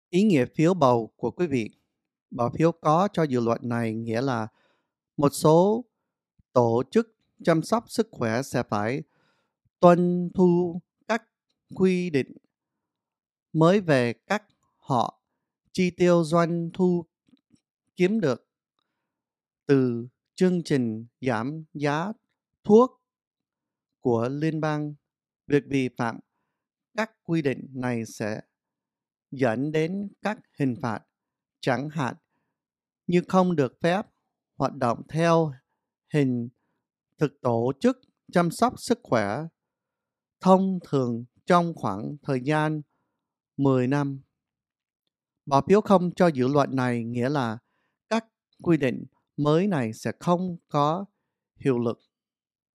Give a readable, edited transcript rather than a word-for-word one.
Ý nghĩa phiếu bầu của quý vị. Bỏ phiếu có cho dự luật này nghĩa là một số tổ chức chăm sóc sức khỏe sẽ phải tuân thu các quy định mới về cách họ chi tiêu doanh thu kiếm được từ chương trình giảm giá thuốc của liên bang. Việc vi phạm các quy định này sẽ dẫn đến các hình phạt, chẳng hạn như không được phép hoạt động theo hình thức tổ chức chăm sóc sức khỏe thông thường trong khoảng thời gian 10 năm. Bỏ phiếu không cho dự luật này nghĩa là các quy định mới này sẽ không có hiệu lực.